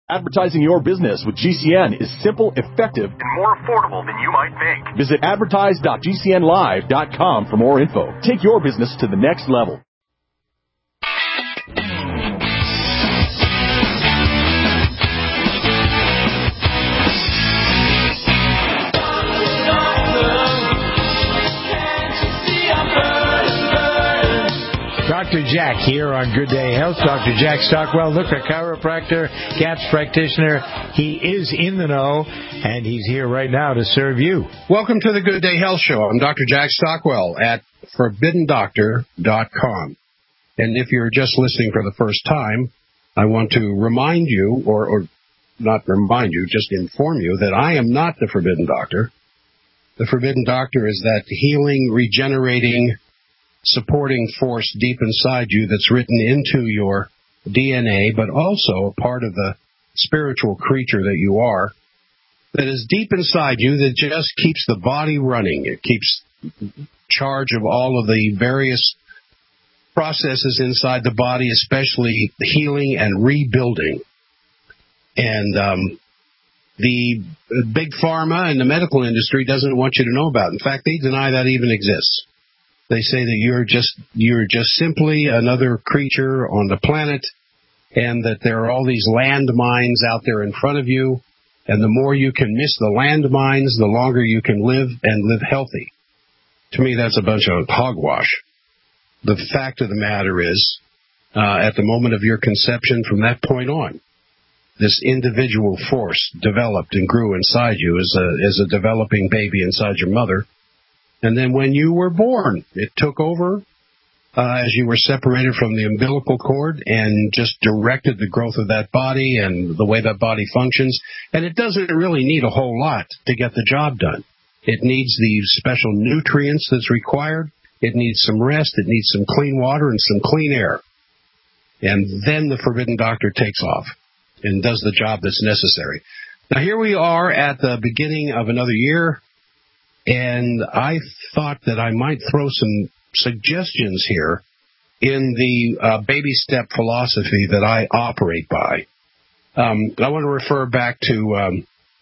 Advertising your business with GCN is simple, effective, and more affordable than you might think. Visit advertise.gcnlive.com for more info. Take your business to the next level. Dr. Jack here on Good Day Health. Dr. Jack Stockwell, look, a chiropractor, CAPS practitioner. He is in the know, and he's here right now to serve you. Welcome to the Good Day Health Show. I'm Dr. Jack Stockwell at ForbiddenDoctor.com. And if you're just listening for the first time, I want to remind you, or not remind you, just inform you that I am not the Forbidden Doctor. The Forbidden Doctor is that healing, regenerating, supporting force deep inside you that's written into your DNA, but also a part of the spiritual creature that you are, that is deep inside you, that just keeps the body running. It keeps charge of all of the various processes inside the body, especially healing and rebuilding. And the big pharma and the medical industry doesn't want you to know about it. In fact, they deny that even exists. They say that you're just simply another creature on the planet, and that there are all these landmines out there in front of you, and the more you can miss the landmines, the longer you can live and live healthy. To me, that's a bunch of hogwash. The fact of the matter is, at the moment of your conception, from that point on, this individual force developed and grew inside you as a developing baby inside your mother. And then when you were born, it took over as you were separated from the umbilical cord and just directed the growth of that body and the way that body functions. And it doesn't really need a whole lot to get the job done. It needs the special nutrients that's required. It needs some rest. It needs some clean water and some clean air. And then the Forbidden Doctor takes off and does the job that's necessary. Now, here we are at the beginning of another year. And I thought that I might throw some suggestions here in the baby step philosophy that I operate by. I want to refer back to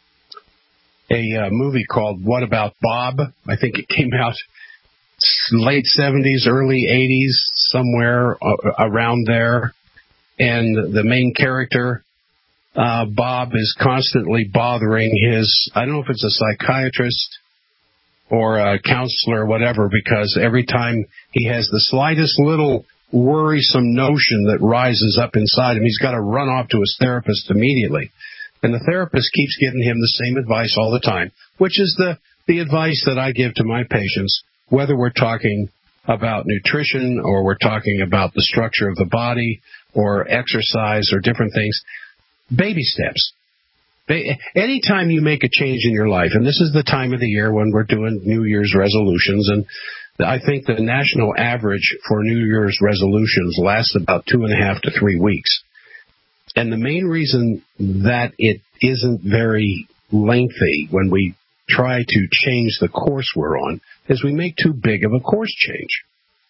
a movie called What About Bob? I think it came out late 70s, early 80s, somewhere around there. And the main character, Bob, is constantly bothering his, I don't know if it's a psychiatrist or a counselor or whatever, because every time he has the slightest little worrisome notion that rises up inside him, he's got to run off to his therapist immediately. And the therapist keeps giving him the same advice all the time, which is the advice that I give to my patients, whether we're talking about nutrition or we're talking about the structure of the body or exercise or different things. Baby steps. Anytime you make a change in your life, and this is the time of the year when we're doing New Year's resolutions, and I think the national average for New Year's resolutions lasts about 2.5 to 3 weeks. And the main reason that it isn't very lengthy when we try to change the course we're on is we make too big of a course change.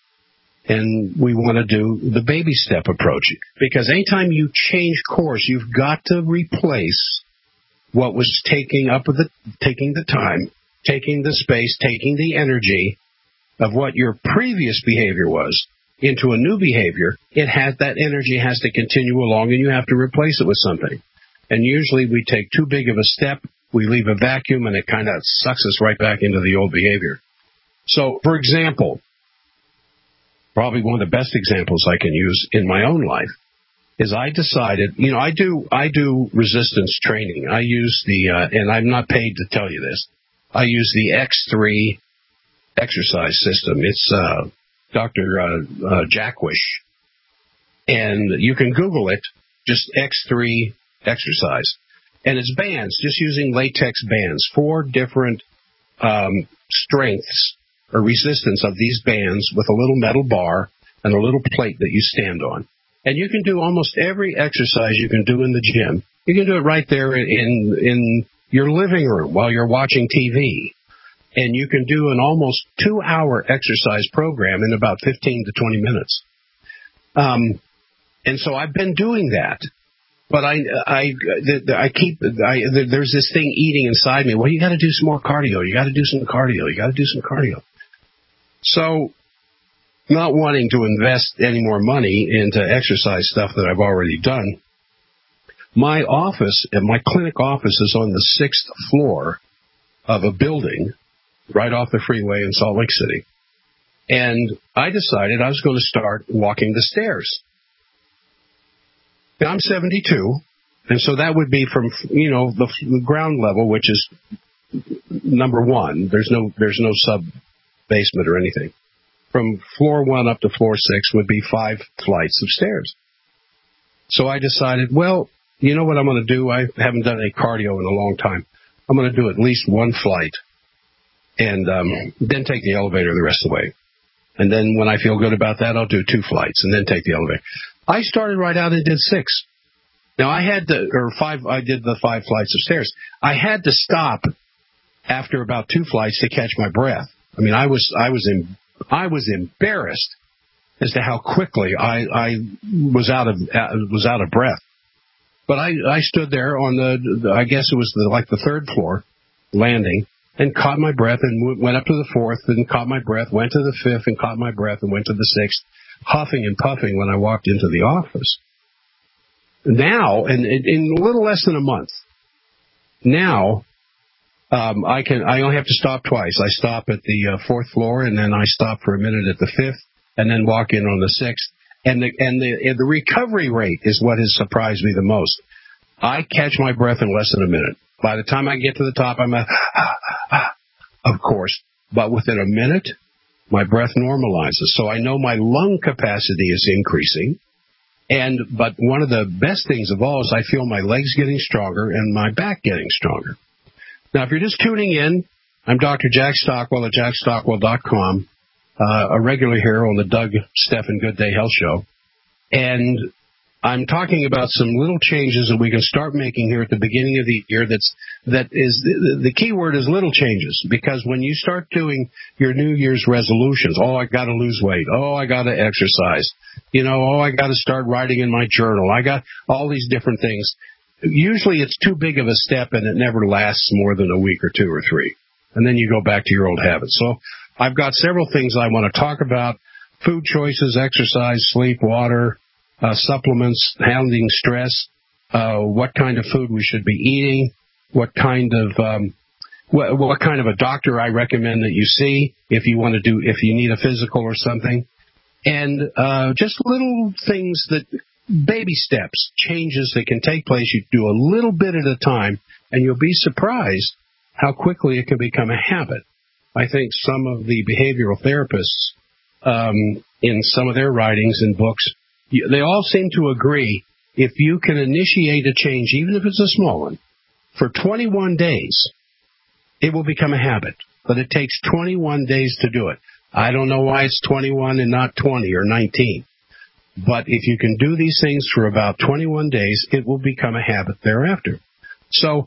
And we want to do the baby step approach. Because anytime you change course, you've got to replace what was taking the time, taking the space, taking the energy of what your previous behavior was into a new behavior. That energy has to continue along, and you have to replace it with something. And usually we take too big of a step, we leave a vacuum, and it kind of sucks us right back into the old behavior. So, for example, probably one of the best examples I can use in my own life is I decided, I do resistance training. I use and I'm not paid to tell you this, I use the X3 exercise system. It's Dr. Jackwish. And you can Google it, just X3 exercise. And it's bands, just using latex bands, 4 different strengths or resistance of these bands with a little metal bar and a little plate that you stand on. And you can do almost every exercise you can do in the gym. You can do it right there in your living room while you're watching TV. And you can do an almost 2-hour exercise program in about 15 to 20 minutes. And so I've been doing that. But there's this thing eating inside me. Well, you got to do some more cardio. You got to do some cardio. You got to do some cardio. So, not wanting to invest any more money into exercise stuff that I've already done, my office, my clinic office, is on the 6th floor of a building right off the freeway in Salt Lake City. And I decided I was going to start walking the stairs. Now, I'm 72, and so that would be from, the ground level, which is number 1. There's no sub-basement or anything. From floor 1 up to floor 6 would be 5 flights of stairs. So I decided, well, you know what I'm going to do? I haven't done any cardio in a long time. I'm going to do at least 1 flight and then take the elevator the rest of the way. And then when I feel good about that, I'll do 2 flights and then take the elevator. I started right out and did 6. Now I did the 5 flights of stairs. I had to stop after about 2 flights to catch my breath. I mean, I was embarrassed as to how quickly I was out of breath. But I stood there on I guess it was the 3rd floor landing, and caught my breath and went up to the 4th and caught my breath, went to the 5th and caught my breath and went to the 6th, huffing and puffing when I walked into the office. Now, and in a little less than a month, now I only have to stop twice. I stop at the 4th floor, and then I stop for a minute at the 5th, and then walk in on the 6th. And the recovery rate is what has surprised me the most. I catch my breath in less than a minute. By the time I get to the top, I'm of course, but within a minute, my breath normalizes. So I know my lung capacity is increasing. But one of the best things of all is I feel my legs getting stronger and my back getting stronger. Now, if you're just tuning in, I'm Dr. Jack Stockwell at jackstockwell.com, a regular here on the Doug Stephan Good Day Health Show. And I'm talking about some little changes that we can start making here at the beginning of the year. The key word is little changes, because when you start doing your New Year's resolutions, I got to lose weight. I got to exercise. I got to start writing in my journal. I got all these different things. Usually it's too big of a step and it never lasts more than a week or 2 or 3. And then you go back to your old habits. So I've got several things I want to talk about: food choices, exercise, sleep, water, supplements, handling stress, what kind of food we should be eating, what kind of a doctor I recommend that you see if you need a physical or something, and just little things, baby steps, changes that can take place. You do a little bit at a time, and you'll be surprised how quickly it can become a habit. I think some of the behavioral therapists, in some of their writings and books, they all seem to agree, if you can initiate a change, even if it's a small one, for 21 days, it will become a habit. But it takes 21 days to do it. I don't know why it's 21 and not 20 or 19. But if you can do these things for about 21 days, it will become a habit thereafter. So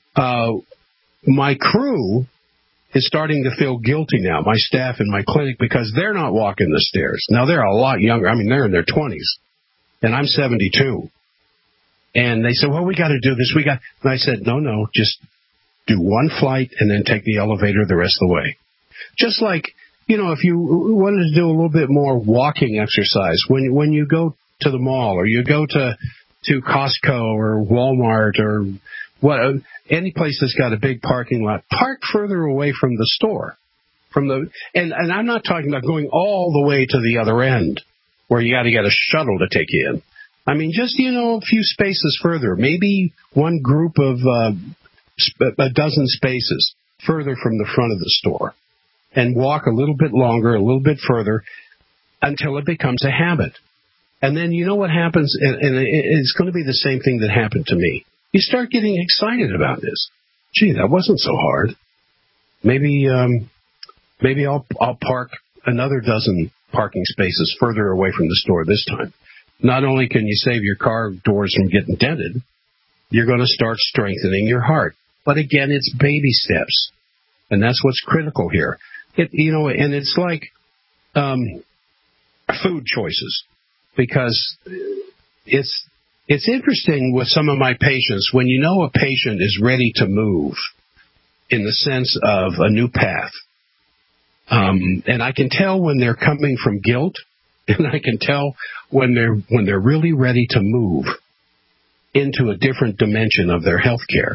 my crew is starting to feel guilty now, my staff in my clinic, because they're not walking the stairs. Now, they're a lot younger. I mean, they're in their 20s, and I'm 72. And they said, well, we got to do this. And I said, no, just do 1 flight and then take the elevator the rest of the way. Just like, if you wanted to do a little bit more walking exercise, when you go to the mall or you go to Costco or Walmart or any place that's got a big parking lot, park further away from the store. And I'm not talking about going all the way to the other end where you got to get a shuttle to take you in. I mean, just, a few spaces further, maybe one group of a dozen spaces further from the front of the store, and walk a little bit longer, a little bit further, until it becomes a habit. And then you know what happens, and it's going to be the same thing that happened to me. You start getting excited about this. Gee, that wasn't so hard. Maybe I'll park another dozen parking spaces further away from the store this time. Not only can you save your car doors from getting dented, you're going to start strengthening your heart. But again, it's baby steps, and that's what's critical here. And it's like food choices, because it's It's interesting with some of my patients, when you know a patient is ready to move in the sense of a new path, and I can tell when they're coming from guilt, and I can tell when they're really ready to move into a different dimension of their health care.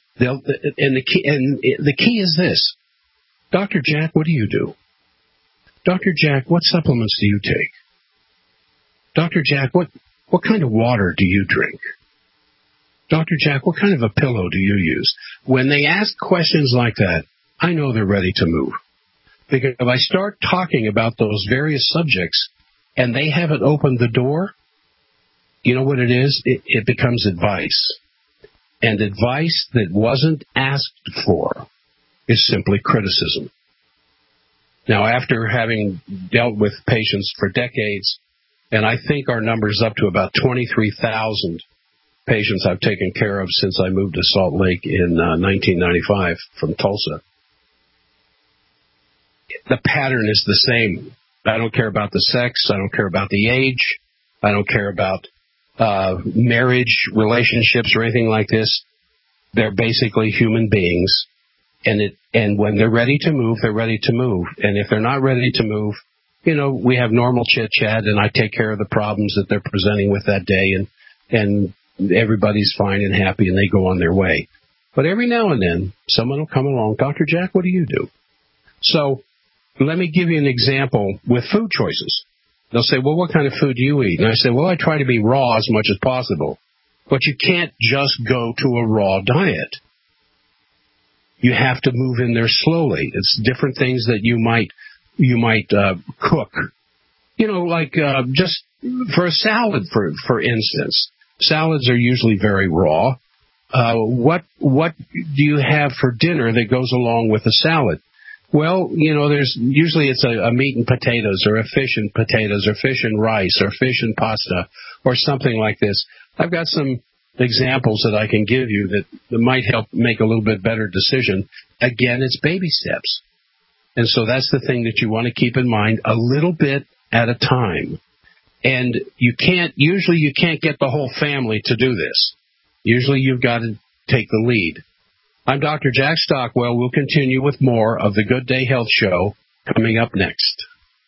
The key is this. Dr. Jack, what do you do? Dr. Jack, what supplements do you take? Dr. Jack, what kind of water do you drink? Dr. Jack, what kind of a pillow do you use? When they ask questions like that, I know they're ready to move. Because if I start talking about those various subjects and they haven't opened the door, you know what it is? It becomes advice. And advice that wasn't asked for is simply criticism. Now, after having dealt with patients for decades, and I think our number's up to about 23,000 patients I've taken care of since I moved to Salt Lake in 1995 from Tulsa. The pattern is the same. I don't care about the sex. I don't care about the age. I don't care about marriage, relationships, or anything like this. They're basically human beings. And when they're ready to move, they're ready to move. And if they're not ready to move, you know, we have normal chit-chat, and I take care of the problems that they're presenting with that day, and everybody's fine and happy, and they go on their way. But every now and then, someone will come along, Dr. Jack, what do you do? So let me give you an example with food choices. They'll say, well, what kind of food do you eat? And I say, well, I try to be raw as much as possible. But you can't just go to a raw diet. You have to move in there slowly. It's different things that you might cook. You know, like just for a salad, for instance. Salads are usually very raw. What do you have for dinner that goes along with a salad? Well, you know, it's a meat and potatoes, or a fish and potatoes, or fish and rice, or fish and pasta, or something like this. I've got some examples that I can give you that might help make a little bit better decision. Again, it's baby steps. And so that's the thing that you want to keep in mind, a little bit at a time. And usually you can't get the whole family to do this. Usually you've got to take the lead. I'm Dr. Jack Stockwell. We'll continue with more of the Good Day Health Show coming up next.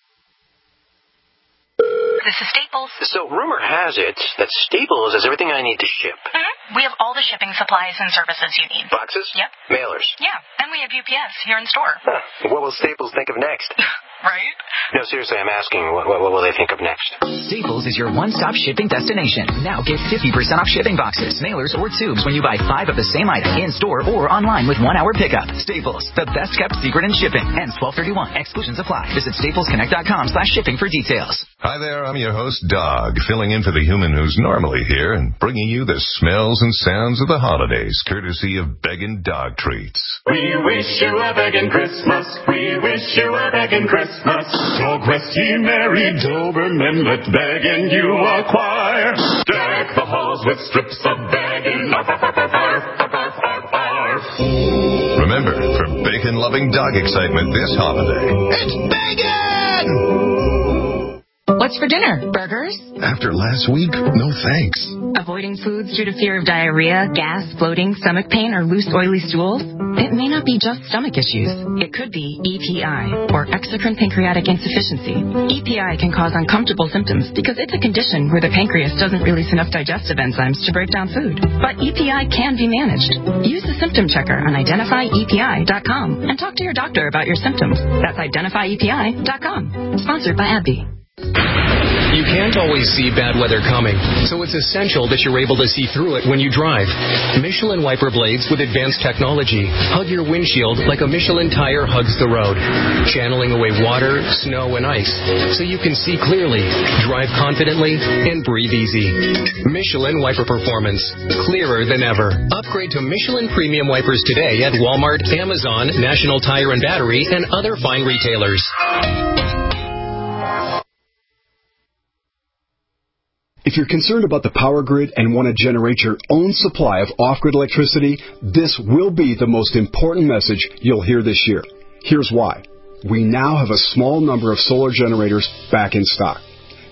This is Staples. So rumor has it that Staples has everything I need to ship. Mm-hmm. We have all the shipping supplies and services you need. Boxes? Yep. Mailers? Yeah, and we have UPS here in store. Huh. What will Staples think of next? Right? No, seriously, I'm asking, what will they think of next? Staples is your one-stop shipping destination. Now get 50% off shipping boxes, mailers, or tubes when you buy 5 of the same item in-store or online with 1-hour pickup. Staples, the best-kept secret in shipping. Ends 12/31. Exclusions apply. Visit staplesconnect.com/shipping for details. Hi there, I'm your host, Dog, filling in for the human who's normally here and bringing you the smells and sounds of the holidays, courtesy of Beggin' Dog Treats. We wish you a begging Christmas. We wish you a begging Christmas. Dog rest ye merry Doberman, let begging you acquire. Deck the halls with strips of begging. Arf, arf, arf, arf, arf, arf, arf, arf. Remember, for bacon-loving dog excitement this holiday, it's Beggin'! What's for dinner? Burgers? After last week, no thanks. Avoiding foods due to fear of diarrhea, gas, bloating, stomach pain, or loose, oily stools? It may not be just stomach issues. It could be EPI, or exocrine pancreatic insufficiency. EPI can cause uncomfortable symptoms because it's a condition where the pancreas doesn't release enough digestive enzymes to break down food. But EPI can be managed. Use the symptom checker on identifyepi.com and talk to your doctor about your symptoms. That's identifyepi.com. Sponsored by AbbVie. You can't always see bad weather coming, so it's essential that you're able to see through it when you drive. Michelin wiper blades with advanced technology hug your windshield like a Michelin tire hugs the road, channeling away water, snow, and ice so you can see clearly, drive confidently, and breathe easy. Michelin wiper performance, clearer than ever. Upgrade to Michelin premium wipers today at Walmart, Amazon, National Tire and Battery, and other fine retailers. If you're concerned about the power grid and want to generate your own supply of off-grid electricity, this will be the most important message you'll hear this year. Here's why. We now have a small number of solar generators back in stock.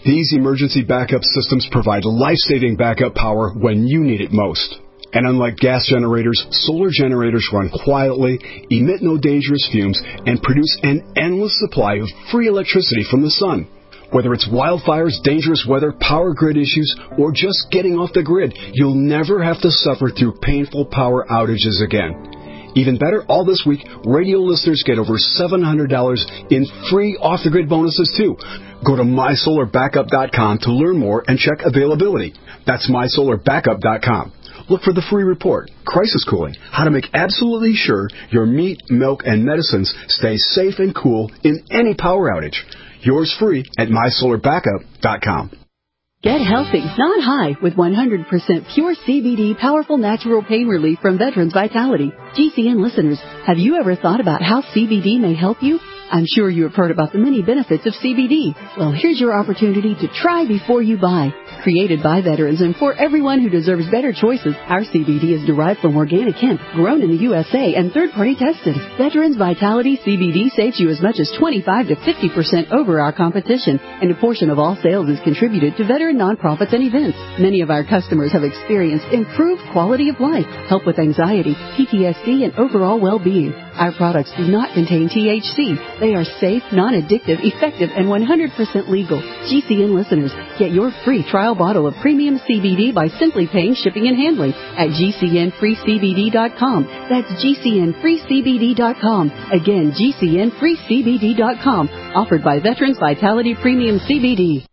These emergency backup systems provide life-saving backup power when you need it most. And unlike gas generators, solar generators run quietly, emit no dangerous fumes, and produce an endless supply of free electricity from the sun. Whether it's wildfires, dangerous weather, power grid issues, or just getting off the grid, you'll never have to suffer through painful power outages again. Even better, all this week, radio listeners get over $700 in free off-the-grid bonuses, too. Go to MySolarBackup.com to learn more and check availability. That's MySolarBackup.com. Look for the free report, Crisis Cooling, how to make absolutely sure your meat, milk, and medicines stay safe and cool in any power outage. Yours free at MySolarBackup.com. Get healthy, not high, with 100% pure CBD powerful natural pain relief from Veterans Vitality. GCN listeners, have you ever thought about how CBD may help you? I'm sure you have heard about the many benefits of CBD. Well, here's your opportunity to try before you buy. Created by veterans and for everyone who deserves better choices, our CBD is derived from organic hemp, grown in the USA and third-party tested. Veterans Vitality CBD saves you as much as 25 to 50% over our competition, and a portion of all sales is contributed to veteran nonprofits and events. Many of our customers have experienced improved quality of life, help with anxiety, PTSD, and overall well-being. Our products do not contain THC. They are safe, non-addictive, effective, and 100% legal. GCN listeners, get your free trial bottle of premium CBD by simply paying shipping and handling at GCNFreeCBD.com. That's GCNFreeCBD.com. Again, GCNFreeCBD.com. Offered by Veterans Vitality Premium CBD.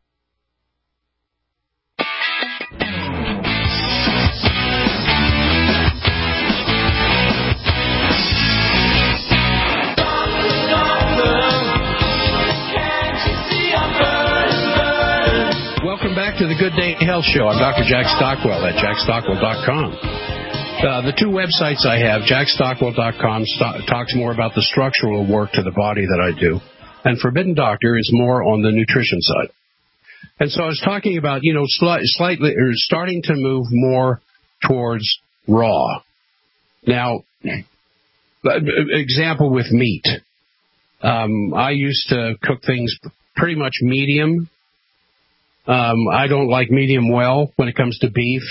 Welcome back to the Good Day Health Show. I'm Dr. Jack Stockwell at jackstockwell.com. The two websites I have, jackstockwell.com, talks more about the structural work to the body that I do, and Forbidden Doctor is more on the nutrition side. And so I was talking about, slightly or starting to move more towards raw. Now, example with meat. I used to cook things pretty much medium. I don't like medium well when it comes to beef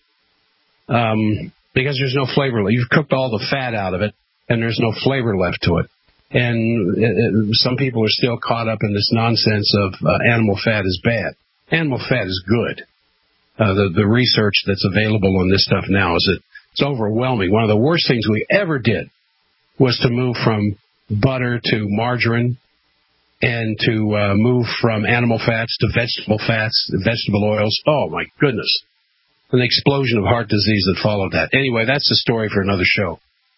because there's no flavor. You've cooked all the fat out of it, and there's no flavor left to it. And some people are still caught up in this nonsense of animal fat is bad. Animal fat is good. The research that's available on this stuff now is that it's overwhelming. One of the worst things we ever did was to move from butter to margarine, and to move from animal fats, vegetable oils. Oh, my goodness. An explosion of heart disease that followed that. Anyway, that's a story for another show.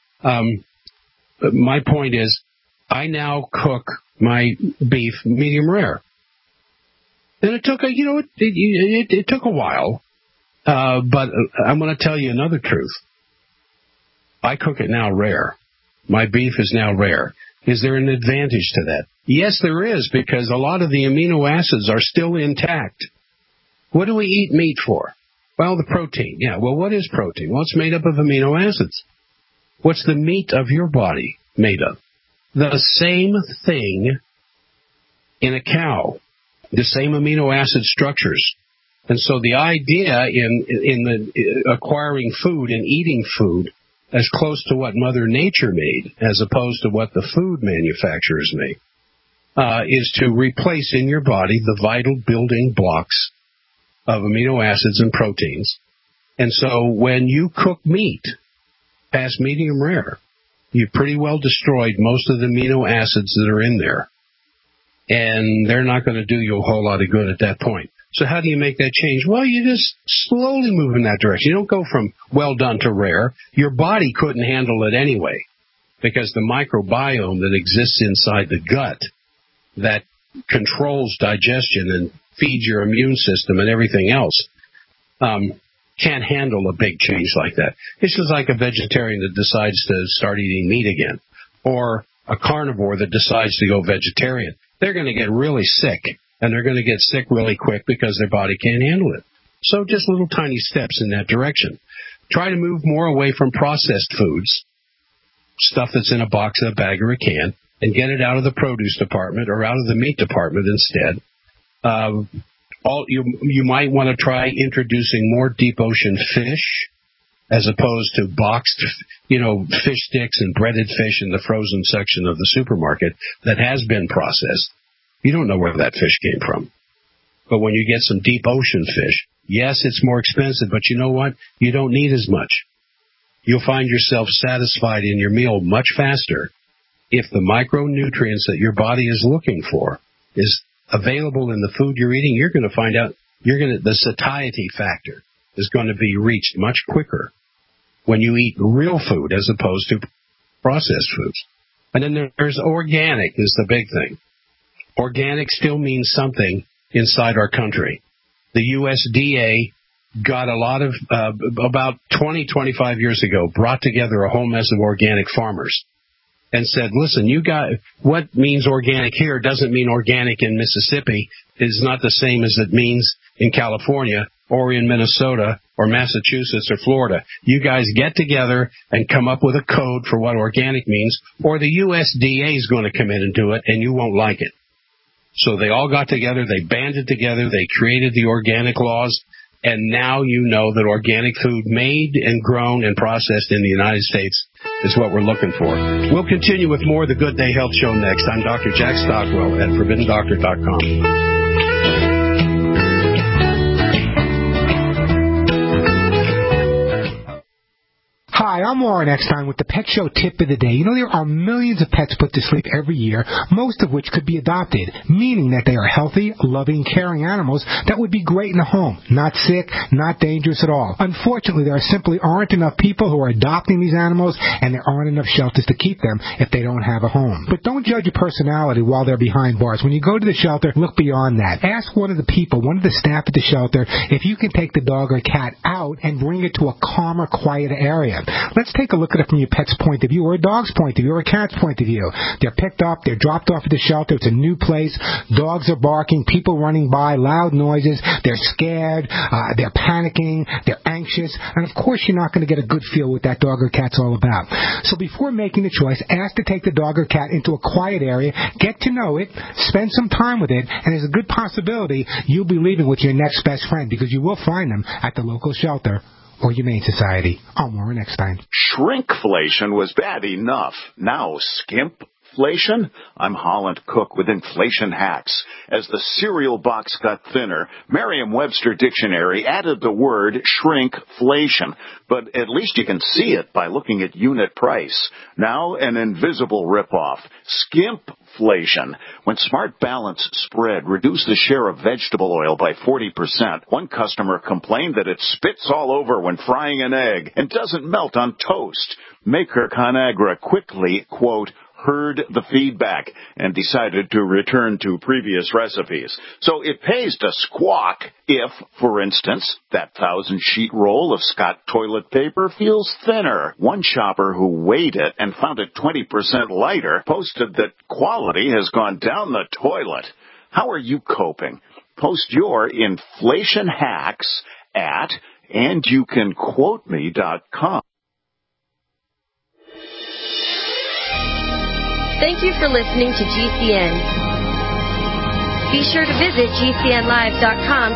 My point is, I now cook my beef medium rare. And it took it took a while, but I'm going to tell you another truth. I cook it now rare. My beef is now rare. Is there an advantage to that? Yes, there is, because a lot of the amino acids are still intact. What do we eat meat for? Well, the protein. Yeah, well, what is protein? Well, it's made up of amino acids. What's the meat of your body made of? The same thing in a cow, the same amino acid structures. And so the idea in acquiring food and eating food as close to what Mother Nature made, as opposed to what the food manufacturers make, is to replace in your body the vital building blocks of amino acids and proteins. And so when you cook meat past medium rare, you've pretty well destroyed most of the amino acids that are in there. And they're not going to do you a whole lot of good at that point. So how do you make that change? Well, you just slowly move in that direction. You don't go from well done to rare. Your body couldn't handle it anyway, because the microbiome that exists inside the gut that controls digestion and feeds your immune system and everything else can't handle a big change like that. It's just like a vegetarian that decides to start eating meat again, or a carnivore that decides to go vegetarian. They're going to get really sick. And they're going to get sick really quick because their body can't handle it. So just little tiny steps in that direction. Try to move more away from processed foods, stuff that's in a box, a bag, or a can, and get it out of the produce department or out of the meat department instead. You might want to try introducing more deep ocean fish as opposed to boxed, fish sticks and breaded fish in the frozen section of the supermarket that has been processed. You don't know where that fish came from. But when you get some deep ocean fish, yes, it's more expensive, but you know what? You don't need as much. You'll find yourself satisfied in your meal much faster if the micronutrients that your body is looking for is available in the food you're eating. You're going to find out the satiety factor is going to be reached much quicker when you eat real food as opposed to processed foods. And then there's organic is the big thing. Organic still means something inside our country. The USDA got a lot of, about 25 years ago, brought together a whole mess of organic farmers and said, listen, what means organic here doesn't mean organic in Mississippi. Is not the same as it means in California or in Minnesota or Massachusetts or Florida. You guys get together and come up with a code for what organic means, or the USDA is going to come in and do it, and you won't like it. So they all got together, they banded together, they created the organic laws, and now you know that organic food made and grown and processed in the United States is what we're looking for. We'll continue with more of the Good Day Health Show next. I'm Dr. Jack Stockwell at ForbiddenDoctor.com. Hi, I'm Warren Eckstein with the Pet Show Tip of the Day. You know, there are millions of pets put to sleep every year, most of which could be adopted, meaning that they are healthy, loving, caring animals that would be great in a home. Not sick, not dangerous at all. Unfortunately, there simply aren't enough people who are adopting these animals, and there aren't enough shelters to keep them if they don't have a home. But don't judge a personality while they're behind bars. When you go to the shelter, look beyond that. Ask one of the people, one of the staff at the shelter, if you can take the dog or cat out and bring it to a calmer, quieter area. Let's take a look at it from your pet's point of view, or a dog's point of view, or a cat's point of view. They're picked up, they're dropped off at the shelter, it's a new place, dogs are barking, people running by, loud noises, they're scared, they're panicking, they're anxious, and of course you're not going to get a good feel what that dog or cat's all about. So before making the choice, ask to take the dog or cat into a quiet area, get to know it, spend some time with it, and there's a good possibility you'll be leaving with your next best friend, because you will find them at the local shelter or Humane Society. I'm Warren Eckstein. Shrinkflation was bad enough. Now skimpflation? I'm Holland Cook with Inflation Hacks. As the cereal box got thinner, Merriam-Webster Dictionary added the word shrinkflation, but at least you can see it by looking at unit price. Now an invisible ripoff, skimpflation. When Smart Balance Spread reduced the share of vegetable oil by 40%, one customer complained that it spits all over when frying an egg and doesn't melt on toast. Maker ConAgra quickly, quote, heard the feedback and decided to return to previous recipes. So it pays to squawk if, for instance, that 1,000-sheet roll of Scott toilet paper feels thinner. One shopper who weighed it and found it 20% lighter posted that quality has gone down the toilet. How are you coping? Post your inflation hacks at andyoucanquoteme.com. Thank you for listening to GCN. Be sure to visit GCNlive.com.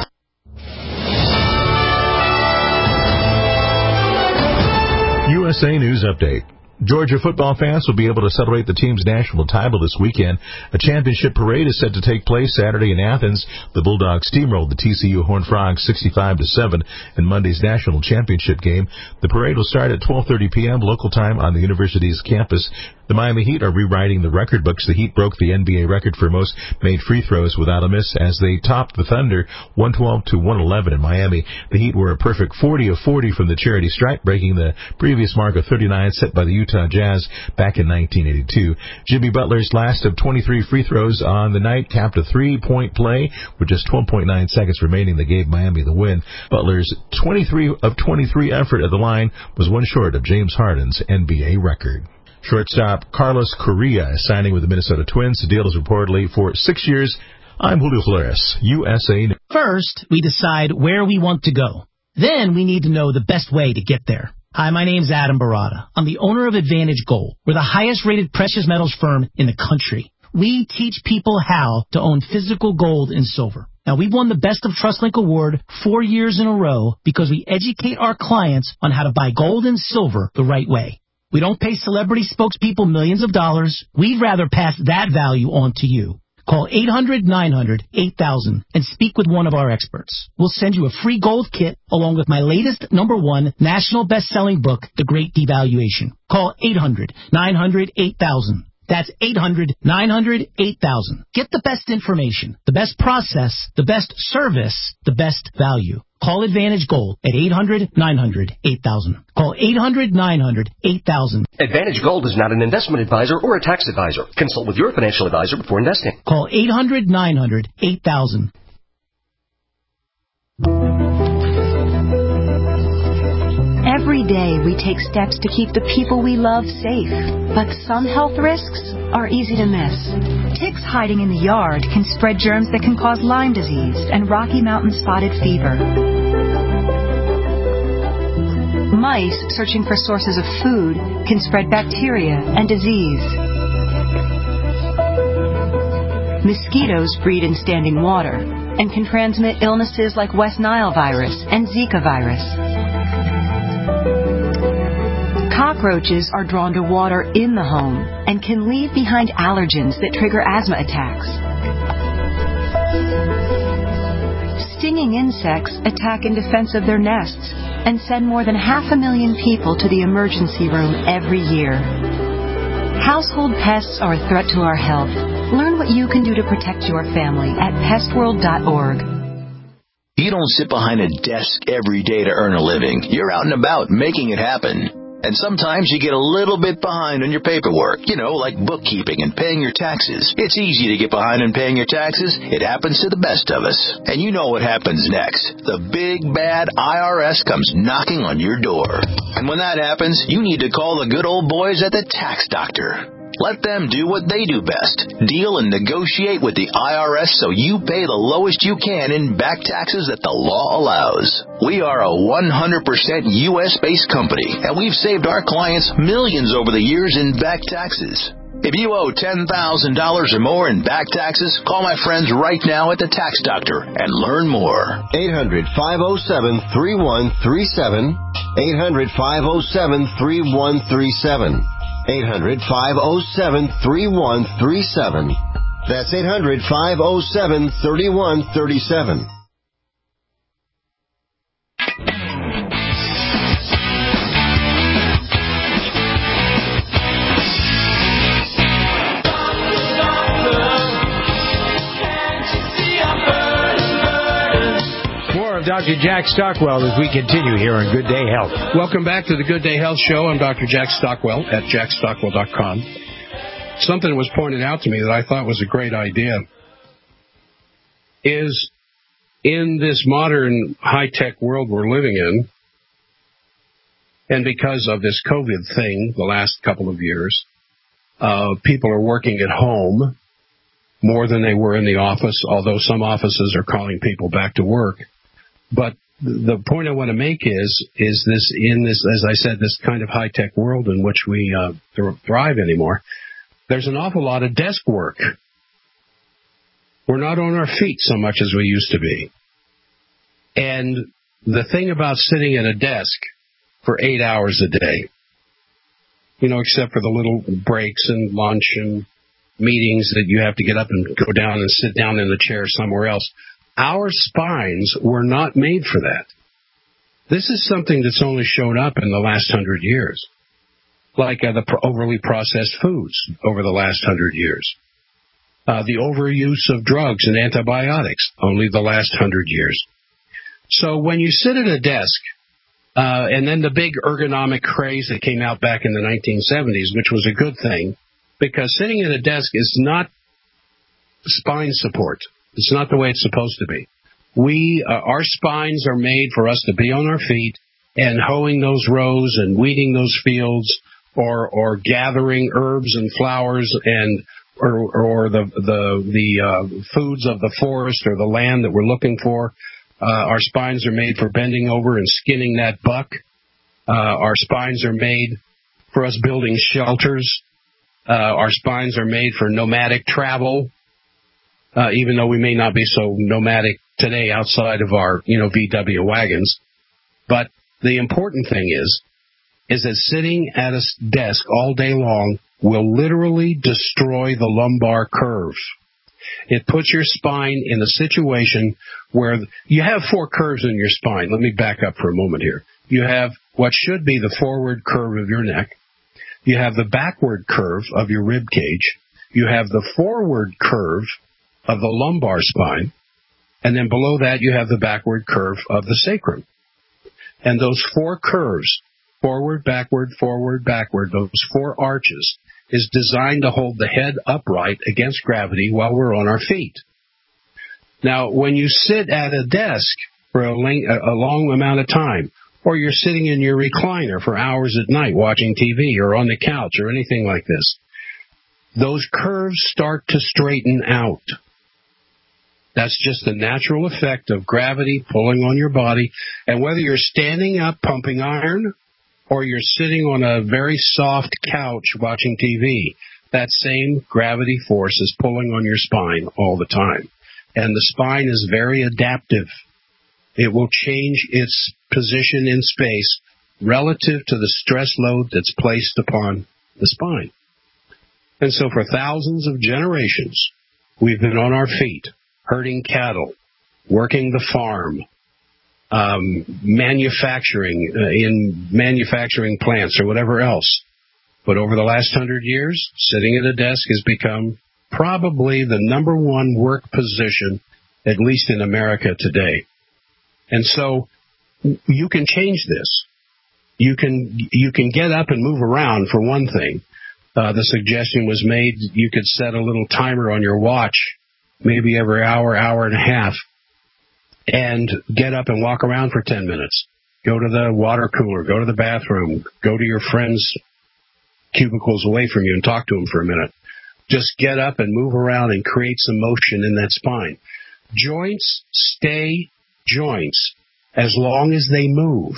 USA News Update. Georgia football fans will be able to celebrate the team's national title this weekend. A championship parade is set to take place Saturday in Athens. The Bulldogs steamrolled the TCU Horned Frogs 65-7 in Monday's national championship game. The parade will start at 12:30 p.m. local time on the university's campus. The Miami Heat are rewriting the record books. The Heat broke the NBA record for most made free throws without a miss as they topped the Thunder 112-111 in Miami. The Heat were a perfect 40 of 40 from the charity stripe, breaking the previous mark of 39 set by the Utah Jazz back in 1982. Jimmy Butler's last of 23 free throws on the night capped a three-point play with just 12.9 seconds remaining that gave Miami the win. Butler's 23 of 23 effort at the line was one short of James Harden's NBA record. Shortstop Carlos Correa is signing with the Minnesota Twins. The deal is reportedly for 6 years. I'm Julio Flores, USA News. First, we decide where we want to go. Then we need to know the best way to get there. Hi, my name's Adam Barada. I'm the owner of Advantage Gold. We're the highest-rated precious metals firm in the country. We teach people how to own physical gold and silver. Now, we've won the Best of TrustLink Award 4 years in a row because we educate our clients on how to buy gold and silver the right way. We don't pay celebrity spokespeople millions of dollars. We'd rather pass that value on to you. Call 800-900-8000 and speak with one of our experts. We'll send you a free gold kit along with my latest #1 national best-selling book, The Great Devaluation. Call 800-900-8000. That's 800-900-8000. Get the best information, the best process, the best service, the best value. Call Advantage Gold at 800-900-8000. Call 800-900-8000. Advantage Gold is not an investment advisor or a tax advisor. Consult with your financial advisor before investing. Call 800-900-8000. Every day we take steps to keep the people we love safe, but some health risks are easy to miss. Ticks hiding in the yard can spread germs that can cause Lyme disease and Rocky Mountain spotted fever. Mice searching for sources of food can spread bacteria and disease. Mosquitoes breed in standing water and can transmit illnesses like West Nile virus and Zika virus. Cockroaches are drawn to water in the home and can leave behind allergens that trigger asthma attacks. Stinging insects attack in defense of their nests and send more than 500,000 people to the emergency room every year. Household pests are a threat to our health. Learn what you can do to protect your family at pestworld.org. You don't sit behind a desk every day to earn a living. You're out and about making it happen. And sometimes you get a little bit behind on your paperwork, like bookkeeping and paying your taxes. It's easy to get behind on paying your taxes. It happens to the best of us. And you know what happens next. The big, bad IRS comes knocking on your door. And when that happens, you need to call the good old boys at the Tax Doctor. Let them do what they do best. Deal and negotiate with the IRS so you pay the lowest you can in back taxes that the law allows. We are a 100% U.S.-based company, and we've saved our clients millions over the years in back taxes. If you owe $10,000 or more in back taxes, call my friends right now at the Tax Doctor and learn more. 800-507-3137. 800-507-3137. 800-507-3137. That's 800-507-3137. Dr. Jack Stockwell as we continue here on Good Day Health. Welcome back to the Good Day Health Show. I'm Dr. Jack Stockwell at jackstockwell.com. Something was pointed out to me that I thought was a great idea is in this modern high-tech world we're living in, and because of this COVID thing the last couple of years, people are working at home more than they were in the office, although some offices are calling people back to work. But the point I want to make is this, in this, as I said, this kind of high-tech world in which we thrive anymore, there's an awful lot of desk work. We're not on our feet so much as we used to be. And the thing about sitting at a desk for 8 hours a day, except for the little breaks and lunch and meetings that you have to get up and go down and sit down in the chair somewhere else, our spines were not made for that. This is something that's only shown up in the last 100 years, like the overly processed foods over the last 100 years. The overuse of drugs and antibiotics, only the last 100 years. So when you sit at a desk, and then the big ergonomic craze that came out back in the 1970s, which was a good thing, because sitting at a desk is not spine support. It's not the way it's supposed to be. Our spines are made for us to be on our feet and hoeing those rows and weeding those fields, or gathering herbs and flowers and or the foods of the forest or the land that we're looking for. Our spines are made for bending over and skinning that buck. Our spines are made for us building shelters. Our spines are made for nomadic travel. even though we may not be so nomadic today outside of our, VW wagons. But the important thing is that sitting at a desk all day long will literally destroy the lumbar curve. It puts your spine in a situation where you have 4 curves in your spine. Let me back up for a moment here. You have what should be the forward curve of your neck. You have the backward curve of your rib cage. You have the forward curve of the lumbar spine. And then below that, you have the backward curve of the sacrum. And those 4 curves, forward, backward, those 4 arches, is designed to hold the head upright against gravity while we're on our feet. Now, when you sit at a desk for a long amount of time, or you're sitting in your recliner for hours at night watching TV or on the couch or anything like this, those curves start to straighten out. That's just the natural effect of gravity pulling on your body. And whether you're standing up pumping iron or you're sitting on a very soft couch watching TV, that same gravity force is pulling on your spine all the time. And the spine is very adaptive. It will change its position in space relative to the stress load that's placed upon the spine. And so for thousands of generations, we've been on our feet, herding cattle, working the farm, manufacturing in manufacturing plants or whatever else. But over the last 100 years, sitting at a desk has become probably the number one work position, at least in America today. And so you can change this. You can get up and move around, for one thing. The suggestion was made you could set a little timer on your watch, maybe every hour, hour and a half, and get up and walk around for 10 minutes. Go to the water cooler, go to the bathroom, go to your friends' cubicles away from you and talk to them for a minute. Just get up and move around and create some motion in that spine. Joints stay joints as long as they move.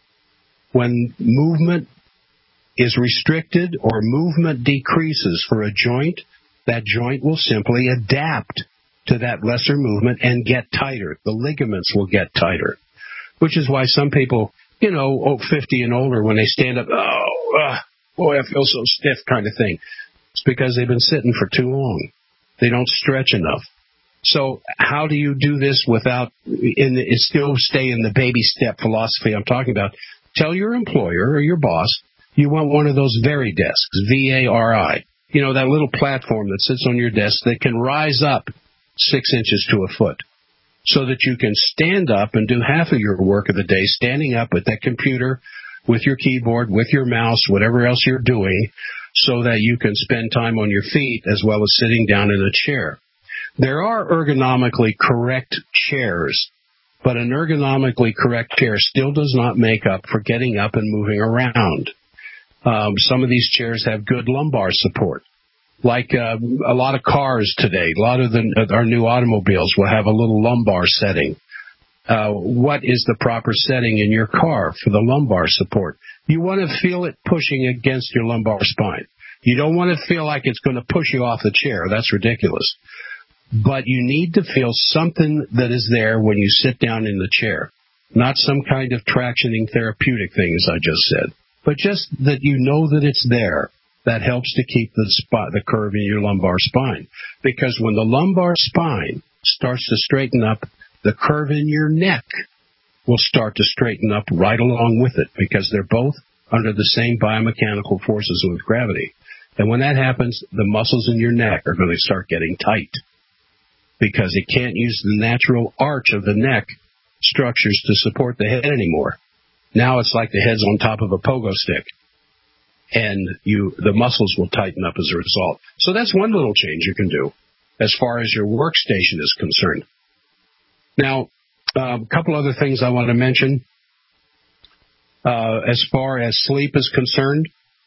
When movement is restricted or movement decreases for a joint, that joint will simply adapt to that lesser movement and get tighter. The ligaments will get tighter, which is why some people, 50 and older, when they stand up, boy, I feel so stiff kind of thing. It's because they've been sitting for too long. They don't stretch enough. So how do you do this without still stay in the baby step philosophy I'm talking about? Tell your employer or your boss you want one of those Vari desks, V-A-R-I. That little platform that sits on your desk that can rise up 6 inches to a foot so that you can stand up and do half of your work of the day standing up at that computer with your keyboard, with your mouse, whatever else you're doing, so that you can spend time on your feet as well as sitting down in a chair. There are ergonomically correct chairs, but an ergonomically correct chair still does not make up for getting up and moving around. Some of these chairs have good lumbar support. Like a lot of cars today, a lot of our new automobiles will have a little lumbar setting. What is the proper setting in your car for the lumbar support? You want to feel it pushing against your lumbar spine. You don't want to feel like it's going to push you off the chair. That's ridiculous. But you need to feel something that is there when you sit down in the chair. Not some kind of tractioning therapeutic thing, as I just said, but just that you know that it's there. That helps to keep the curve in your lumbar spine. Because when the lumbar spine starts to straighten up, the curve in your neck will start to straighten up right along with it, because they're both under the same biomechanical forces with gravity. And when that happens, the muscles in your neck are going to start getting tight, because it can't use the natural arch of the neck structures to support the head anymore. Now it's like the head's on top of a pogo stick, and the muscles will tighten up as a result. So that's one little change you can do as far as your workstation is concerned. Now, a couple other things I want to mention. As far as sleep is concerned,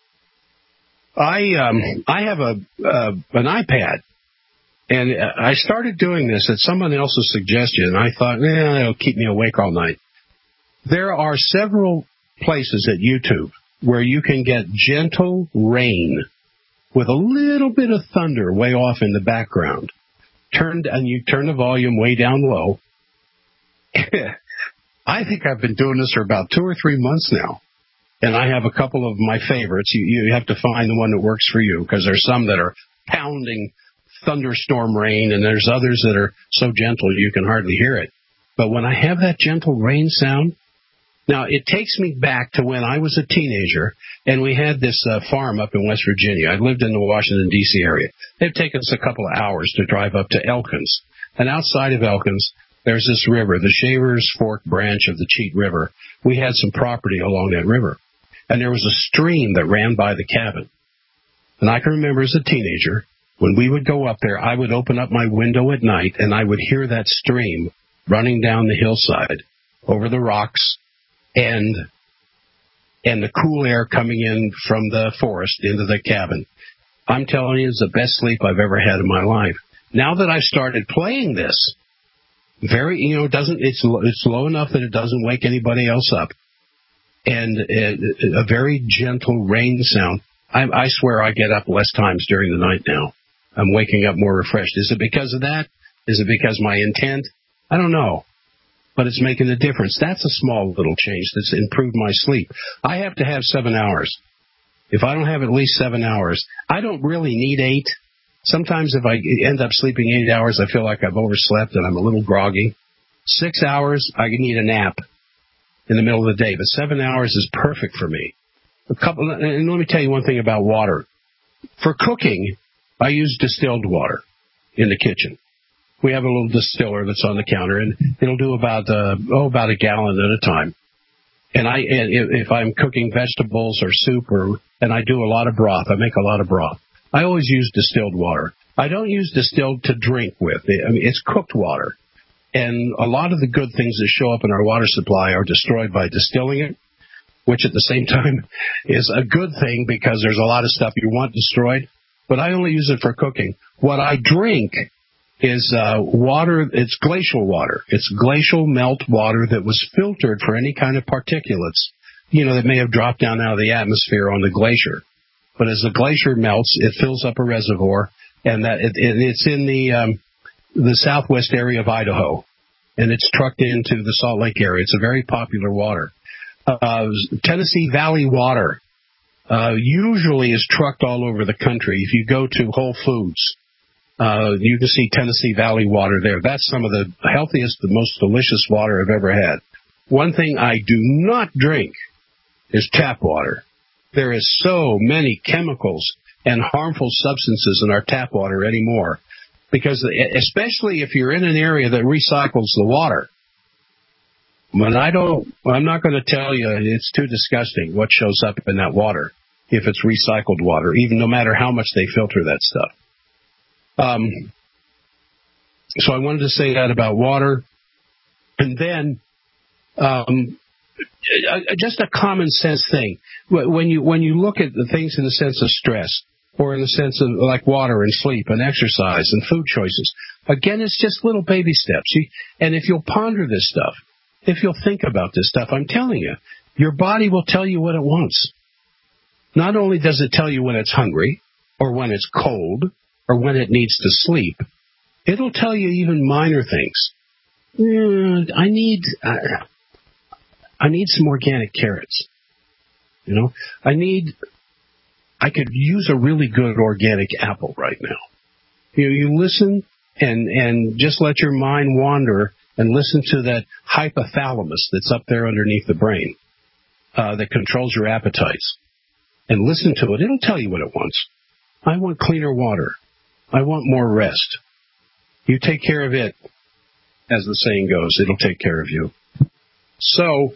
I have an iPad. And I started doing this at someone else's suggestion, and I thought, it'll keep me awake all night. There are several places at YouTube where you can get gentle rain with a little bit of thunder way off in the background turn the volume way down low. I think I've been doing this for about 2 or 3 months now. And I have a couple of my favorites. You have to find the one that works for you, because there's some that are pounding thunderstorm rain, and there's others that are so gentle you can hardly hear it. But when I have that gentle rain sound, now it takes me back to when I was a teenager, and we had this farm up in West Virginia. I lived in the Washington, D.C. area. It'd take us a couple of hours to drive up to Elkins. And outside of Elkins, there's this river, the Shavers Fork branch of the Cheat River. We had some property along that river. And there was a stream that ran by the cabin. And I can remember as a teenager, when we would go up there, I would open up my window at night, and I would hear that stream running down the hillside over the rocks, and the cool air coming in from the forest into the cabin. I'm telling you, it's the best sleep I've ever had in my life. Now that I've started playing this, it's low enough that it doesn't wake anybody else up. And a very gentle rain sound. I swear I get up less times during the night now. I'm waking up more refreshed. Is it because of that? Is it because my intent? I don't know. But it's making a difference. That's a small little change that's improved my sleep. I have to have 7 hours. If I don't have at least 7 hours, I don't really need 8. Sometimes if I end up sleeping 8 hours, I feel like I've overslept and I'm a little groggy. 6 hours, I need a nap in the middle of the day, but 7 hours is perfect for me. And let me tell you one thing about water. For cooking, I use distilled water in the kitchen. We have a little distiller that's on the counter, and it'll do about a gallon at a time. And if I'm cooking vegetables or soup, and I do a lot of broth, I make a lot of broth, I always use distilled water. I don't use distilled to drink with. It's cooked water. And a lot of the good things that show up in our water supply are destroyed by distilling it, which at the same time is a good thing because there's a lot of stuff you want destroyed. But I only use it for cooking. What I drink is water. It's glacial water. It's glacial melt water that was filtered for any kind of particulates, that may have dropped down out of the atmosphere on the glacier. But as the glacier melts, it fills up a reservoir, and it's in the southwest area of Idaho, and it's trucked into the Salt Lake area. It's a very popular water. Tennessee Valley water usually is trucked all over the country. If you go to Whole Foods, you can see Tennessee Valley water there. That's some of the healthiest, the most delicious water I've ever had. One thing I do not drink is tap water. There is so many chemicals and harmful substances in our tap water anymore. Because especially if you're in an area that recycles the water, I'm not going to tell you it's too disgusting what shows up in that water if it's recycled water, even no matter how much they filter that stuff. So I wanted to say that about water. And then just a common sense thing. When you look at the things in the sense of stress, or in the sense of like water and sleep and exercise and food choices. Again, it's just little baby steps. And if you'll ponder this stuff, if you'll think about this stuff, I'm telling you, your body will tell you what it wants. Not only does it tell you when it's hungry, or when it's cold, or when it needs to sleep, it'll tell you even minor things. I need some organic carrots. I could use a really good organic apple right now. You listen and just let your mind wander and listen to that hypothalamus that's up there underneath the brain that controls your appetites. And listen to it. It'll tell you what it wants. I want cleaner water. I want more rest. You take care of it. As the saying goes, it'll take care of you. So,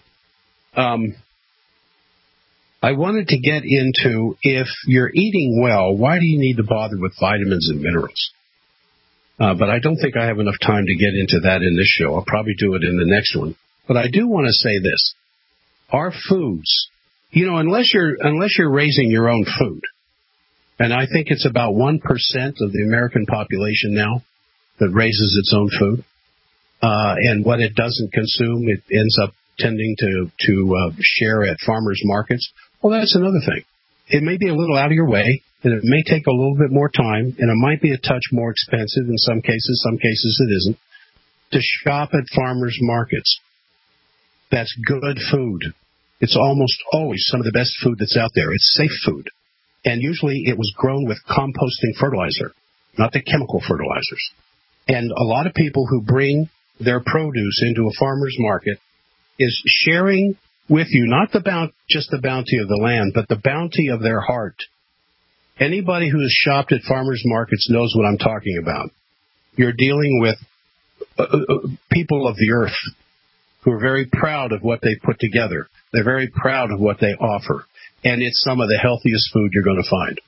I wanted to get into, if you're eating well, why do you need to bother with vitamins and minerals? But I don't think I have enough time to get into that in this show. I'll probably do it in the next one. But I do want to say this. Our foods, unless you're raising your own food, and I think it's about 1% of the American population now that raises its own food, and what it doesn't consume, it ends up tending to share at farmers markets. Well, that's another thing. It may be a little out of your way. and it may take a little bit more time, and it might be a touch more expensive in some cases it isn't, to shop at farmers markets. That's good food. It's almost always some of the best food that's out there. It's safe food. And usually it was grown with composting fertilizer, not the chemical fertilizers. And a lot of people who bring their produce into a farmer's market is sharing with you not just the bounty of the land, but the bounty of their heart. Anybody who has shopped at farmers markets knows what I'm talking about. You're dealing with people of the earth who are very proud of what they put together. They're very proud of what they offer. And it's some of the healthiest food you're going to find.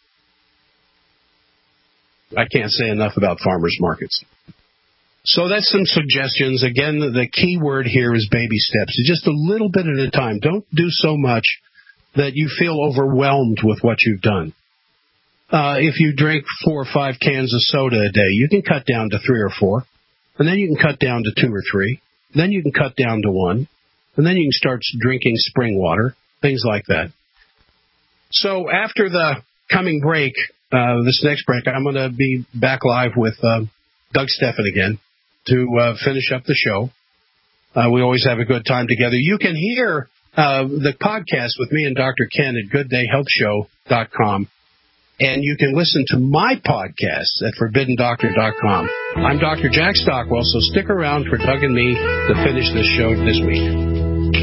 I can't say enough about farmers markets. So that's some suggestions. Again, the key word here is baby steps. Just a little bit at a time. Don't do so much that you feel overwhelmed with what you've done. If you drink 4 or 5 cans of soda a day, you can cut down to 3 or 4. And then you can cut down to 2 or 3. Then you can cut down to 1. And then you can start drinking spring water, things like that. So after the coming break, this next break, I'm going to be back live with Doug Steffen again to finish up the show. We always have a good time together. You can hear the podcast with me and Dr. Ken at GoodDayHealthShow.com. And you can listen to my podcast at ForbiddenDoctor.com. I'm Dr. Jack Stockwell, so stick around for Doug and me to finish this show this week.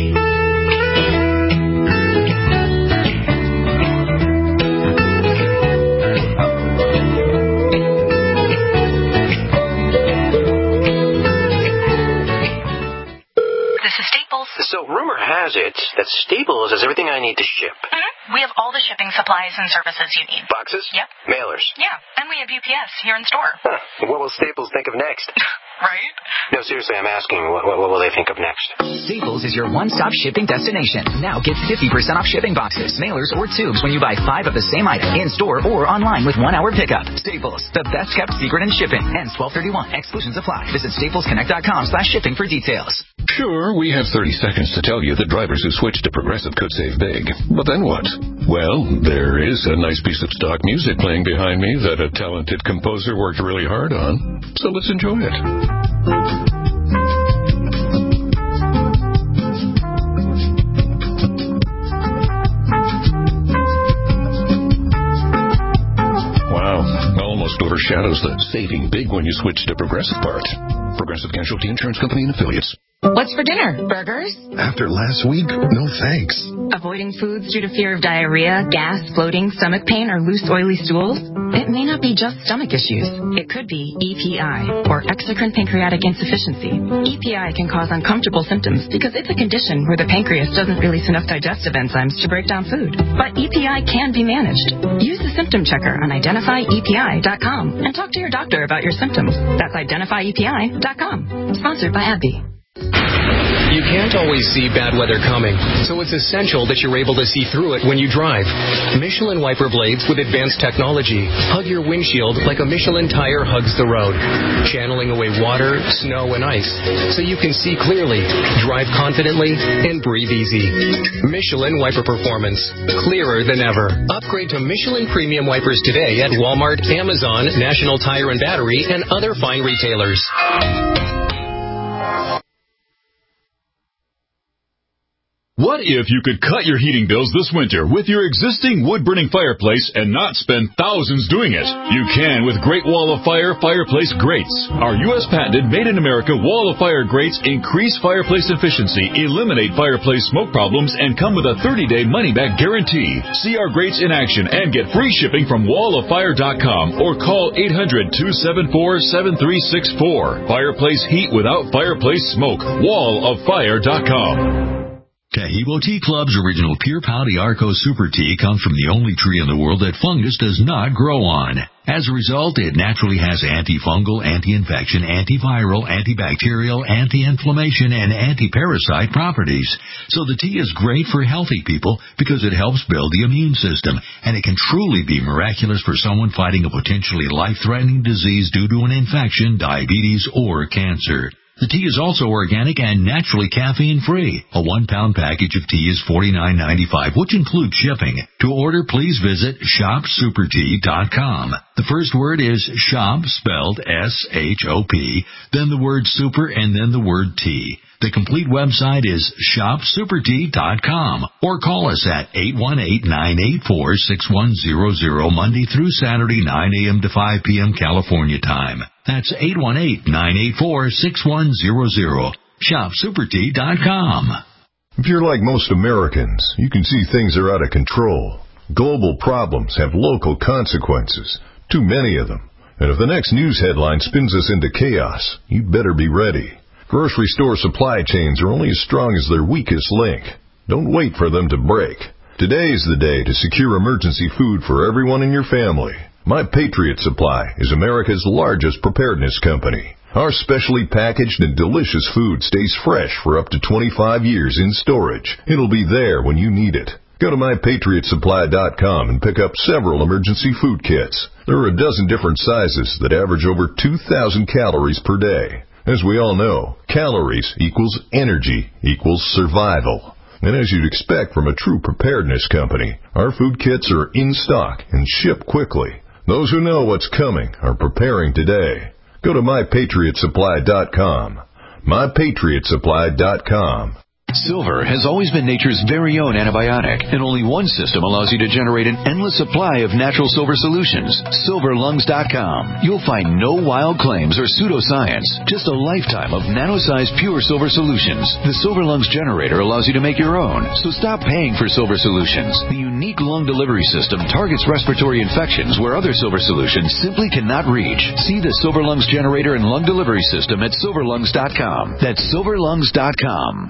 So rumor has it that Staples has everything I need to ship. Mm-hmm. We have all the shipping supplies and services you need. Boxes? Yep. Mailers? Yeah, and we have UPS here in store. Huh. What will Staples think of next? Right? No, seriously, I'm asking, what will they think of next? Staples is your one-stop shipping destination. Now get 50% off shipping boxes, mailers, or tubes when you buy 5 of the same item in-store or online with 1-hour pickup. Staples, the best-kept secret in shipping. Ends 12/31. Exclusions apply. Visit staplesconnect.com/shipping for details. Sure, we have 30 seconds to tell you that drivers who switch to Progressive could save big. But then what? Well, there is a nice piece of stock music playing behind me that a talented composer worked really hard on. So let's enjoy it. Wow, almost overshadows the saving big when you switch to Progressive part. Progressive Casualty Insurance Company and Affiliates. What's for dinner? Burgers? After last week, no thanks. Avoiding foods due to fear of diarrhea, gas, bloating, stomach pain, or loose, oily stools? It may not be just stomach issues. It could be EPI, or exocrine pancreatic insufficiency. EPI can cause uncomfortable symptoms because it's a condition where the pancreas doesn't release enough digestive enzymes to break down food. But EPI can be managed. Use the symptom checker on identifyepi.com and talk to your doctor about your symptoms. That's identifyepi.com. Sponsored by AbbVie. You can't always see bad weather coming, so it's essential that you're able to see through it when you drive. Michelin wiper blades with advanced technology hug your windshield like a Michelin tire hugs the road, channeling away water, snow, and ice so you can see clearly, drive confidently, and breathe easy. Michelin wiper performance, clearer than ever. Upgrade to Michelin premium wipers today at Walmart, Amazon, National Tire and Battery, and other fine retailers. What if you could cut your heating bills this winter with your existing wood-burning fireplace and not spend thousands doing it? You can with Great Wall of Fire fireplace grates. Our U.S. patented made-in-America Wall of Fire grates increase fireplace efficiency, eliminate fireplace smoke problems, and come with a 30-day money-back guarantee. See our grates in action and get free shipping from walloffire.com or call 800-274-7364. Fireplace heat without fireplace smoke. walloffire.com. Taheebo Tea Club's original Pure Pau Arco Super Tea comes from the only tree in the world that fungus does not grow on. As a result, it naturally has antifungal, anti-infection, antiviral, antibacterial, anti-inflammation, and anti-parasite properties. So the tea is great for healthy people because it helps build the immune system, and it can truly be miraculous for someone fighting a potentially life-threatening disease due to an infection, diabetes, or cancer. The tea is also organic and naturally caffeine-free. A 1-pound package of tea is $49.95, which includes shipping. To order, please visit shopsupertea.com. The first word is shop, spelled S-H-O-P, then the word super, and then the word tea. The complete website is shopsupertea.com, or call us at 818-984-6100 Monday through Saturday, 9 a.m. to 5 p.m. California time. That's 818-984-6100. Shopsupertea.com. If you're like most Americans, you can see things are out of control. Global problems have local consequences, too many of them. And if the next news headline spins us into chaos, you'd better be ready. Grocery store supply chains are only as strong as their weakest link. Don't wait for them to break. Today is the day to secure emergency food for everyone in your family. My Patriot Supply is America's largest preparedness company. Our specially packaged and delicious food stays fresh for up to 25 years in storage. It'll be there when you need it. Go to MyPatriotSupply.com and pick up several emergency food kits. There are a dozen different sizes that average over 2,000 calories per day. As we all know, calories equals energy equals survival. And as you'd expect from a true preparedness company, our food kits are in stock and ship quickly. Those who know what's coming are preparing today. Go to MyPatriotSupply.com. MyPatriotSupply.com. Silver has always been nature's very own antibiotic, and only one system allows you to generate an endless supply of natural silver solutions. SilverLungs.com. You'll find no wild claims or pseudoscience, just a lifetime of nano-sized pure silver solutions. The Silver Lungs generator allows you to make your own, so stop paying for silver solutions. The unique lung delivery system targets respiratory infections where other silver solutions simply cannot reach. See the Silver Lungs generator and lung delivery system at SilverLungs.com. That's SilverLungs.com.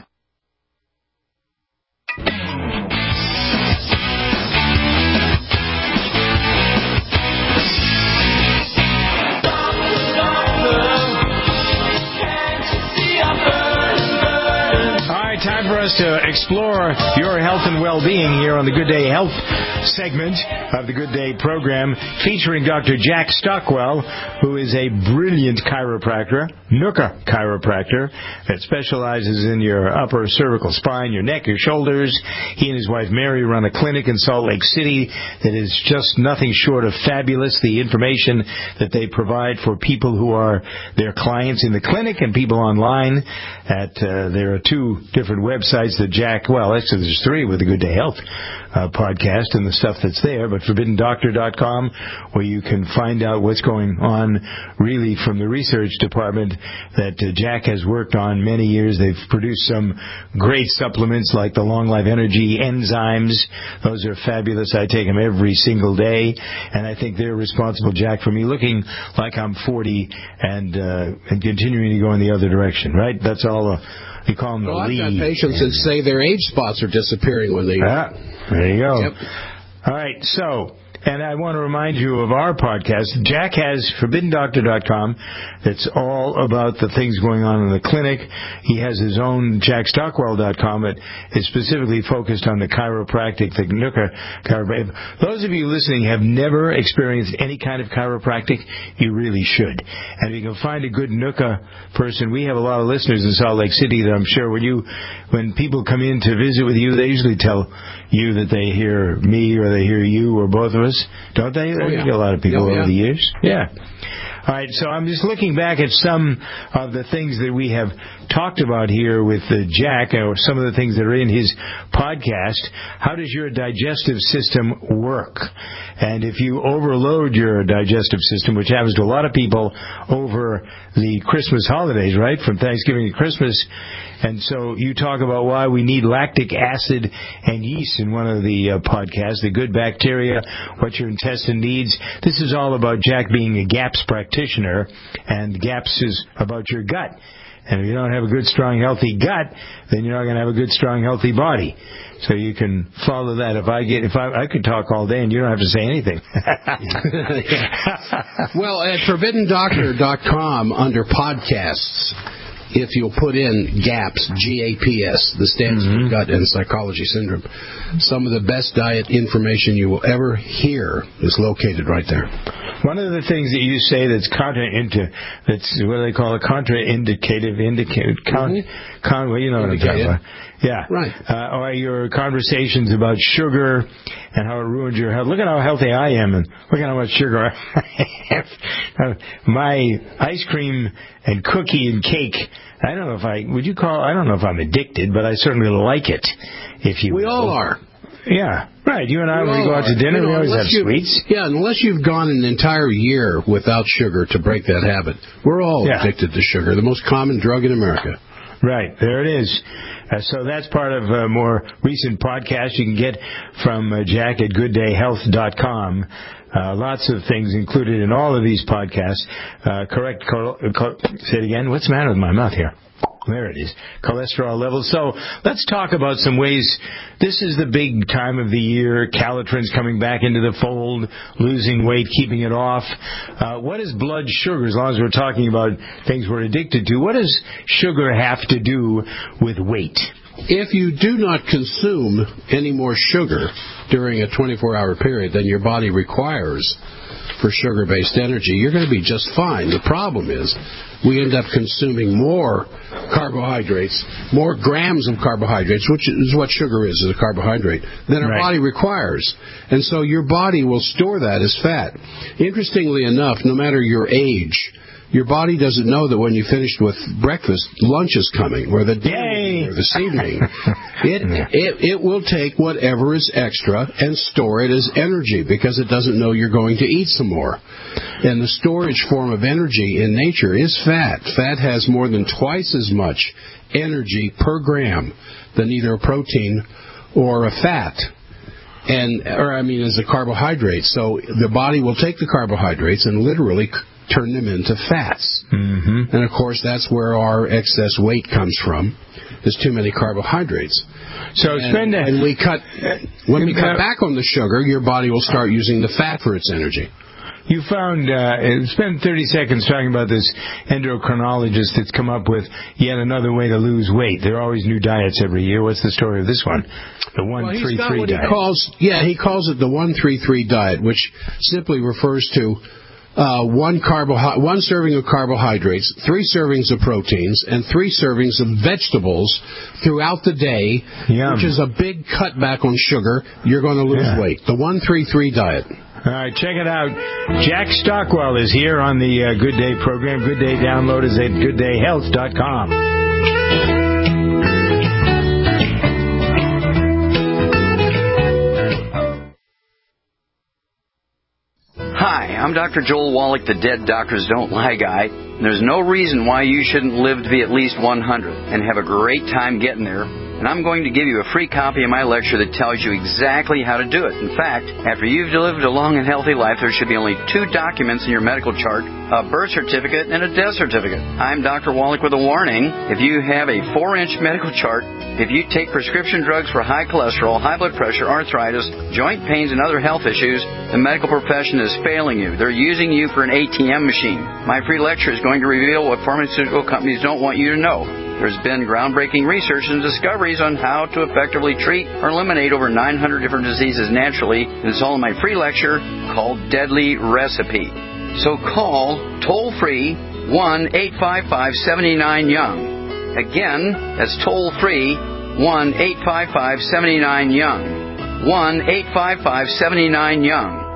Time for us to explore your health and well-being here on the Good Day Health segment of the Good Day program, featuring Dr. Jack Stockwell, who is a brilliant chiropractor, Nooka chiropractor, that specializes in your upper cervical spine, your neck, your shoulders. He and his wife Mary run a clinic in Salt Lake City that is just nothing short of fabulous. The information that they provide for people who are their clients in the clinic and people online. There are two different websites that Jack, well, actually there's three with the Good Day Health podcast and the stuff that's there, but ForbiddenDoctor.com, where you can find out what's going on really from the research department that Jack has worked on many years. They've produced some great supplements like the Long Life Energy enzymes. Those are fabulous. I take them every single day, and I think they're responsible, Jack, for me looking like I'm 40 and continuing to go in the other direction, right? That's all you call them the lead. I've got patients that say their age spots are disappearing when they... There you go. Yep. All right, so... And I want to remind you of our podcast. Jack has ForbiddenDoctor.com. That's all about the things going on in the clinic. He has his own JackStockwell.com that is specifically focused on the chiropractic, the Nooka chiropractic. Those of you listening have never experienced any kind of chiropractic, you really should. And if you can find a good Nooka person, we have a lot of listeners in Salt Lake City that I'm sure when people come in to visit with you, they usually tell you that they hear me or they hear you or both of us. Don't they? Oh, yeah. You get a lot of people over the years. Yeah. All right, so I'm just looking back at some of the things that we have talked about here with Jack, or some of the things that are in his podcast. How does your digestive system work? And if you overload your digestive system, which happens to a lot of people over the Christmas holidays, right, from Thanksgiving to Christmas, and so you talk about why we need lactic acid and yeast in one of the podcasts, the good bacteria, what your intestine needs. This is all about Jack being a GAPS practitioner, and GAPS is about your gut. And if you don't have a good, strong, healthy gut, then you're not going to have a good, strong, healthy body. So you can follow that. If I could talk all day and you don't have to say anything. Well, at ForbiddenDoctor.com, under podcasts, if you'll put in GAPS, G-A-P-S, the stands for Gut and Psychology Syndrome, some of the best diet information you will ever hear is located right there. One of the things that you say that's that's what do they call it? Contraindicative, well, you know what I'm talking about. Yeah. Right. Or your conversations about sugar and how it ruins your health. Look at how healthy I am, and look at how much sugar I have. My ice cream and cookie and cake, I don't know if I'm addicted, but I certainly like it. We all are. Yeah, right. You and I, when we go out to dinner, we always have sweets. Yeah, unless you've gone an entire year without sugar to break that habit. We're all addicted to sugar, the most common drug in America. Right, there it is. So that's part of a more recent podcast you can get from Jack at gooddayhealth.com. Lots of things included in all of these podcasts. Say it again. What's the matter with my mouth here? There it is. Cholesterol levels. So let's talk about some ways. This is the big time of the year. Calitrin's coming back into the fold, losing weight, keeping it off. What is blood sugar, as long as we're talking about things we're addicted to? What does sugar have to do with weight? If you do not consume any more sugar during a 24-hour period than your body requires for sugar-based energy, you're going to be just fine. The problem is we end up consuming more carbohydrates, more grams of carbohydrates, which is what sugar is a carbohydrate, than our body requires. And so your body will store that as fat. Interestingly enough, no matter your age, your body doesn't know that when you finished with breakfast, lunch is coming, or the dinner, or this evening. It will take whatever is extra and store it as energy, because it doesn't know you're going to eat some more. And the storage form of energy in nature is fat. Fat has more than twice as much energy per gram than either a protein or a fat. As a carbohydrate. So the body will take the carbohydrates and literally turn them into fats. Mm-hmm. And, of course, that's where our excess weight comes from. There's too many carbohydrates. So when we cut back on the sugar, your body will start using the fat for its energy. You found, spend 30 seconds talking about this endocrinologist that's come up with yet another way to lose weight. There are always new diets every year. What's the story of this one? The 1-3-3 diet. He calls it the 1-3-3 diet, which simply refers to one serving of carbohydrates, 3 servings of proteins, and 3 servings of vegetables throughout the day, which is a big cutback on sugar. You're going to lose weight. The 1-3-3 diet. All right, check it out. Jack Stockwell is here on the Good Day program. Good Day download is at gooddayhealth.com. Hi, I'm Dr. Joel Wallach, the Dead Doctors Don't Lie guy. There's no reason why you shouldn't live to be at least 100 and have a great time getting there. And I'm going to give you a free copy of my lecture that tells you exactly how to do it. In fact, after you've lived a long and healthy life, there should be only 2 documents in your medical chart, a birth certificate and a death certificate. I'm Dr. Wallach with a warning. If you have a 4-inch medical chart, if you take prescription drugs for high cholesterol, high blood pressure, arthritis, joint pains, and other health issues, the medical profession is failing you. They're using you for an ATM machine. My free lecture is going to reveal what pharmaceutical companies don't want you to know. There's been groundbreaking research and discoveries on how to effectively treat or eliminate over 900 different diseases naturally. And it's all in my free lecture called Deadly Recipe. So call toll-free 1-855-79-YOUNG. Again, that's toll-free 1-855-79-YOUNG. 1-855-79-YOUNG.